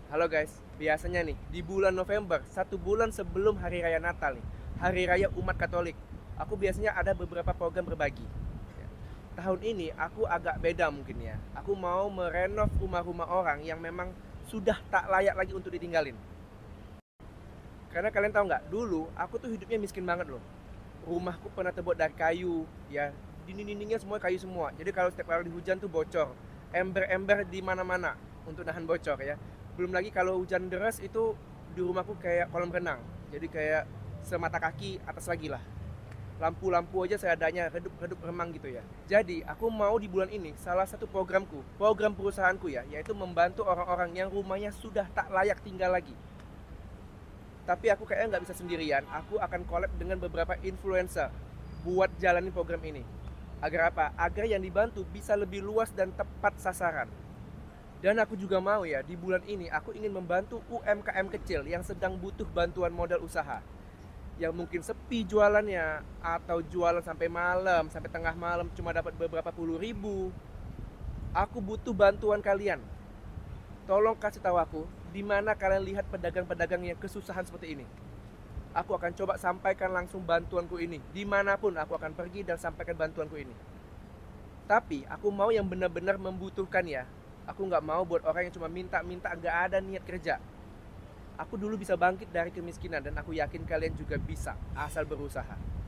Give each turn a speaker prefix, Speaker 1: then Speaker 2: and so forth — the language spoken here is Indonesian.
Speaker 1: Halo guys, biasanya nih di bulan November, 1 bulan sebelum Hari Raya Natal nih, Hari Raya Umat Katolik, aku biasanya ada beberapa program berbagi. Ya. Tahun ini aku agak beda mungkin ya. Aku mau merenov rumah-rumah orang yang memang sudah tak layak lagi untuk ditinggalin. Karena kalian tahu nggak, dulu aku tuh hidupnya miskin banget loh. Rumahku pernah terbuat dari kayu, ya dinding-dindingnya semua kayu semua. Jadi kalau setiap kali hujan tuh bocor, ember-ember di mana-mana untuk nahan bocor ya. Belum lagi kalau hujan deras itu di rumahku kayak kolam renang. Jadi kayak semata kaki atas lagi lah. Lampu-lampu aja seadanya, redup-redup remang gitu ya. Jadi aku mau di bulan ini salah satu programku, program perusahaanku ya, yaitu membantu orang-orang yang rumahnya sudah tak layak tinggal lagi. Tapi aku kayaknya nggak bisa sendirian. Aku akan collab dengan beberapa influencer buat jalanin program ini. Agar apa? Agar yang dibantu bisa lebih luas dan tepat sasaran. Dan aku juga mau ya, di bulan ini aku ingin membantu UMKM kecil yang sedang butuh bantuan modal usaha. Yang mungkin sepi jualannya, atau jualan sampai malam, sampai tengah malam cuma dapat beberapa puluh ribu. Aku butuh bantuan kalian. Tolong kasih tahu aku, di mana kalian lihat pedagang-pedagang yang kesusahan seperti ini. Aku akan coba sampaikan langsung bantuanku ini. Dimanapun aku akan pergi dan sampaikan bantuanku ini. Tapi aku mau yang benar-benar membutuhkan ya. Aku nggak mau buat orang yang cuma minta-minta nggak ada niat kerja. Aku dulu bisa bangkit dari kemiskinan dan aku yakin kalian juga bisa asal berusaha.